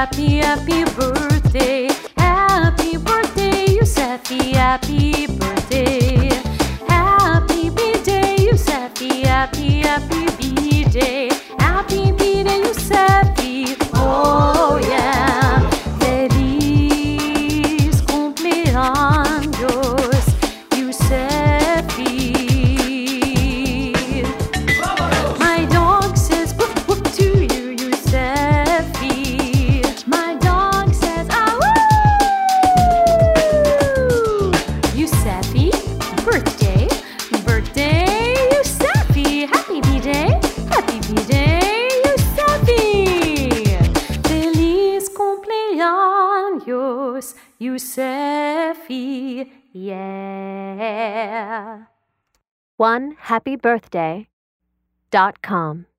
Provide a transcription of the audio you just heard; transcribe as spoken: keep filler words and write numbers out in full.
happy, happy birthday. Happy birthday, Youssefi, happy birthday. Happy B-Day, Youssefi, happy, happy B-Day. Happy B-Day, Youssefi, oh yeah. Feliz cumpleaños, Youssefi. My dog says woof woof to you, Youssefi. My dog says ah woo. Youssefi, birthday, birthday, Youssefi. Happy B-Day, happy B-Day, Youssefi. Feliz cumpleaños, Youssefi, yeah. One happy birthday dot com